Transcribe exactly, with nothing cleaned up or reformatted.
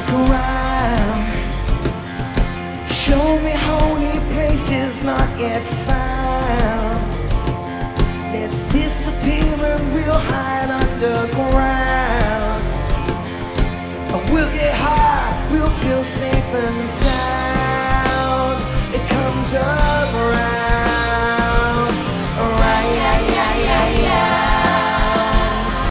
around. Show me holy places not yet found. Let's disappear and we'll hide underground. We'll get high, we'll feel safe and sound.